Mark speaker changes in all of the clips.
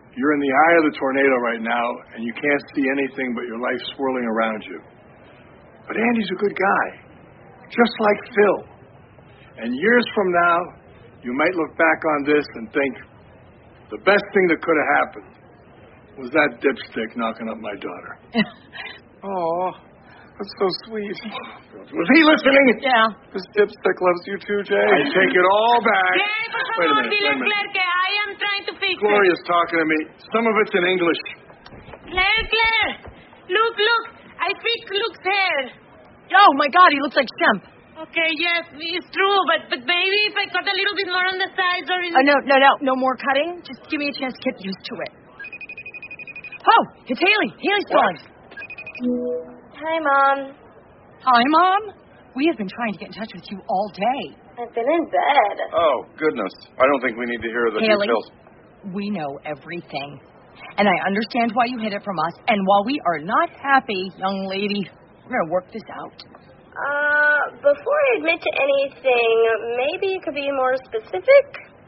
Speaker 1: You're in the eye of the tornado right now, and you can't see anything but your life swirling around you. But Andy's a good guy, just like Phil. And years from now, you might look back on this and think, the best thing that could have happened was that dipstick knocking up my daughter.
Speaker 2: Oh, that's so sweet.
Speaker 1: Was he listening?
Speaker 3: Yeah.
Speaker 2: This dipstick loves you too, Jay.
Speaker 1: I take it all back.
Speaker 4: Jay, por
Speaker 1: Wait a
Speaker 4: favor,
Speaker 1: minute,
Speaker 4: dile
Speaker 1: wait a
Speaker 4: a
Speaker 1: minute.
Speaker 4: Claire que I am trying to fix it.
Speaker 1: Gloria's talking to me. Some of it's in English.
Speaker 4: Claire, look, I fixed Luke's hair.
Speaker 3: Oh, my God, he looks like Shemp.
Speaker 4: Okay, yes, it's true, but maybe if I cut a little bit more on the sides or in...
Speaker 3: No more cutting. Just give me a chance to get used to it. Oh, it's Haley. Haley's calling.
Speaker 5: Hi, Mom.
Speaker 3: Hi, Mom. We have been trying to get in touch with you all day.
Speaker 5: I've been in bed.
Speaker 2: Oh, goodness. I don't think we need to hear the
Speaker 3: Haley,
Speaker 2: details.
Speaker 3: we know everything. And I understand why you hid it from us. And while we are not happy, young lady, we're going to work this out.
Speaker 5: Before I admit to anything, maybe you could be more specific?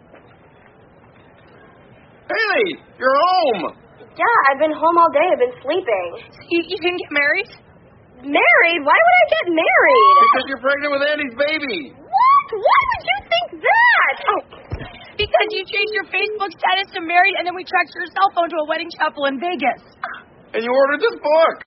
Speaker 2: Haley, you're home.
Speaker 5: Yeah, I've been home all day. I've been sleeping.
Speaker 3: You didn't get married?
Speaker 5: Married? Why would I get married?
Speaker 2: Because you're pregnant with Andy's baby.
Speaker 5: What? Why would you think that?
Speaker 3: Oh, because you changed your Facebook status to married, and then we tracked your cell phone to a wedding chapel in Vegas.
Speaker 2: And you ordered this book.